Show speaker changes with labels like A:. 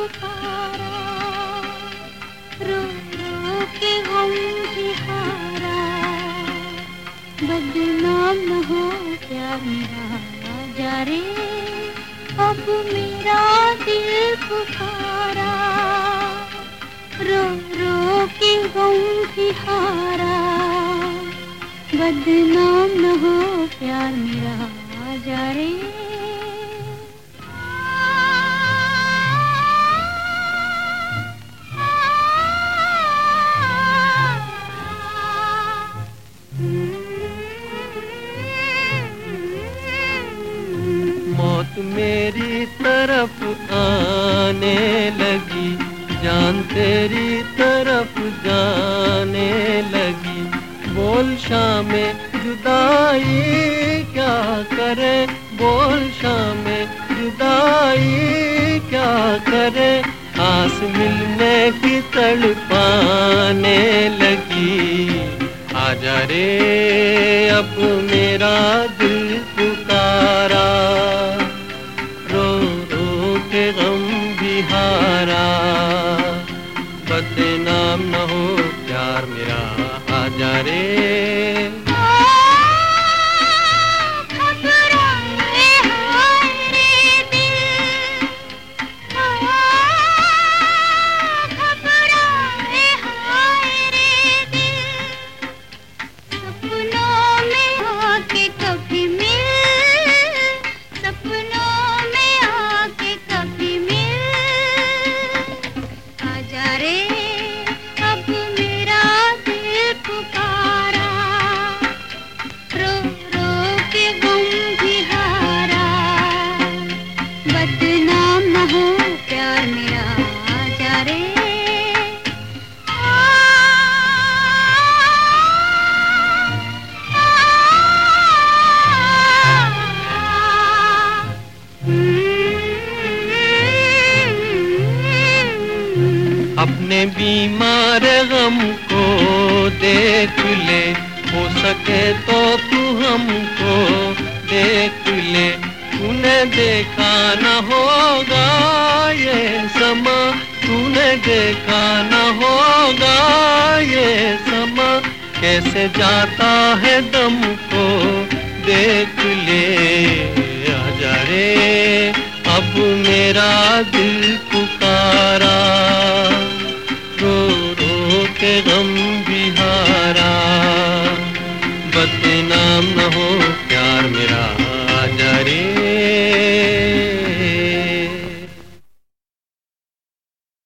A: पुकारा, रो रो के गम भी हारा। बदनाम न हो प्यार मेरा, जा रे अब मेरा दिल पुकारा, रो रो के गम भी हारा। बदनाम न हो प्यार मेरा, जा रे।
B: मौत मेरी तरफ आने लगी, जान तेरी तरफ जाने लगी। बोल शामे जुदाई क्या करे, बोल शामे जुदाई क्या करे। आस मिलने की तड़पाने लगी, आजा रे अब मेरा दिल पुकारा, रो रो के गम भी हारा। बदनाम न हो प्यार मेरा, आजा रे।
A: बदनाम न हो प्यार मेरा, जा रे।
B: अपने बीमार गम को देख ले, हो सके तो तू हमको देख ले। तूने देखा न होगा ये समा, तूने देखा न होगा ये समा। कैसे जाता है दम को देख ले, आजा रे अब मेरा दिल पुकारा, रो रो के गम भी हारा। बदनाम न हो प्यार मेरा, आजा रे।